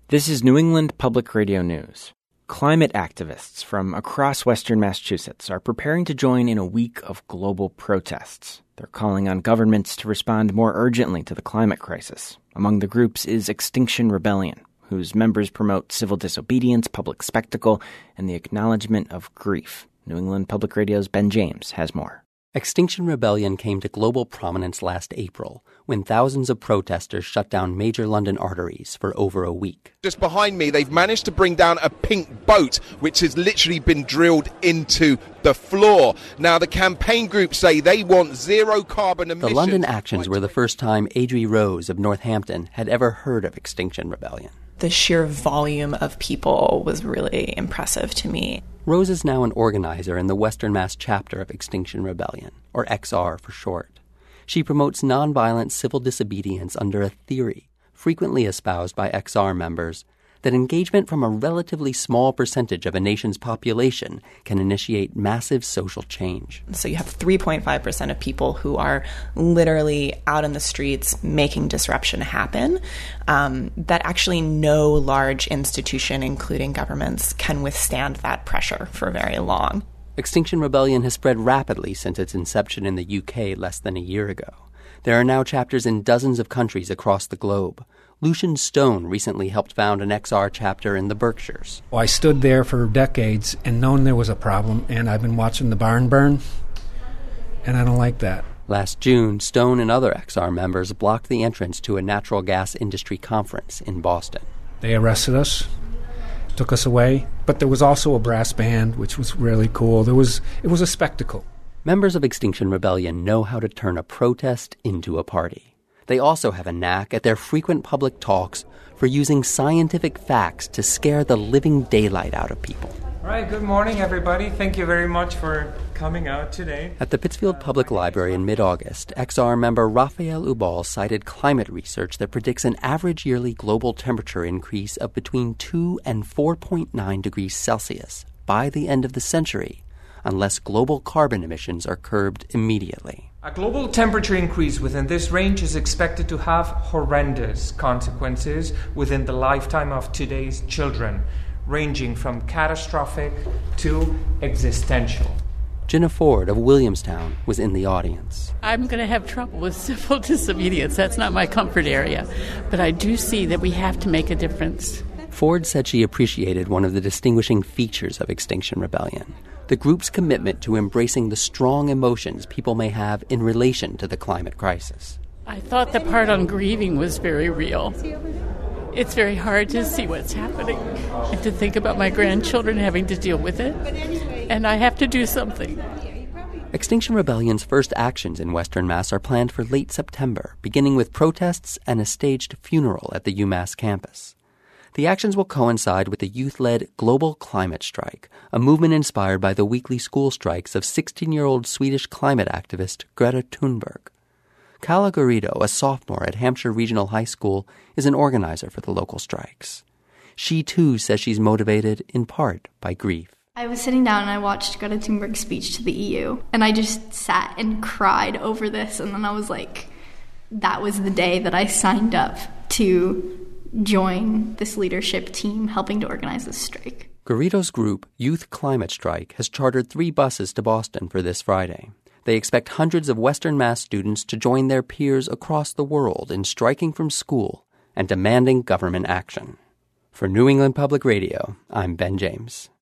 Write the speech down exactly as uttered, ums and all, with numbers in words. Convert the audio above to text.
This is New England Public Radio News. Climate activists from across western Massachusetts are preparing to join in a week of global protests. They're calling on governments to respond more urgently to the climate crisis. Among the groups is Extinction Rebellion, whose members promote civil disobedience, public spectacle, and the acknowledgement of grief. New England Public Radio's Ben James has more. Extinction Rebellion came to global prominence last April when thousands of protesters shut down major London arteries for over a week. Just behind me, they've managed to bring down a pink boat, which has literally been drilled into the floor. Now, the campaign groups say they want zero carbon emissions. The London actions were the first time Adri Rose of Northampton had ever heard of Extinction Rebellion. The sheer volume of people was really impressive to me. Rose is now an organizer in the Western Mass chapter of Extinction Rebellion, or X R for short. She promotes nonviolent civil disobedience under a theory, frequently espoused by X R members, that engagement from a relatively small percentage of a nation's population can initiate massive social change. So you have three point five percent of people who are literally out in the streets making disruption happen, um, that actually no large institution, including governments, can withstand that pressure for very long. Extinction Rebellion has spread rapidly since its inception in the U K less than a year ago. There are now chapters in dozens of countries across the globe. Lucian Stone recently helped found an X R chapter in the Berkshires. Well, I stood there for decades and known there was a problem, and I've been watching the barn burn, and I don't like that. Last June, Stone and other X R members blocked the entrance to a natural gas industry conference in Boston. They arrested us, took us away, but there was also a brass band, which was really cool. There was it was a spectacle. Members of Extinction Rebellion know how to turn a protest into a party. They also have a knack at their frequent public talks for using scientific facts to scare the living daylight out of people. All right, good morning, everybody. Thank you very much for coming out today. At the Pittsfield Public Library in mid-August, X R member Raphael Ubal cited climate research that predicts an average yearly global temperature increase of between two and four point nine degrees Celsius by the end of the century, unless global carbon emissions are curbed immediately. A global temperature increase within this range is expected to have horrendous consequences within the lifetime of today's children, ranging from catastrophic to existential. Jenna Ford of Williamstown was in the audience. I'm going to have trouble with civil disobedience. That's not my comfort area. But I do see that we have to make a difference. Ford said she appreciated one of the distinguishing features of Extinction Rebellion, the group's commitment to embracing the strong emotions people may have in relation to the climate crisis. I thought the part on grieving was very real. It's very hard to see what's happening and to think about my grandchildren having to deal with it, and I have to do something. Extinction Rebellion's first actions in Western Mass are planned for late September, beginning with protests and a staged funeral at the UMass campus. The actions will coincide with the youth-led Global Climate Strike, a movement inspired by the weekly school strikes of sixteen-year-old Swedish climate activist Greta Thunberg. Kala Garrido, a sophomore at Hampshire Regional High School, is an organizer for the local strikes. She, too, says she's motivated in part by grief. I was sitting down and I watched Greta Thunberg's speech to the E U, and I just sat and cried over this, and then I was like, that was the day that I signed up to join this leadership team helping to organize this strike. Garrido's group, Youth Climate Strike, has chartered three buses to Boston for this Friday. They expect hundreds of Western Mass students to join their peers across the world in striking from school and demanding government action. For New England Public Radio, I'm Ben James.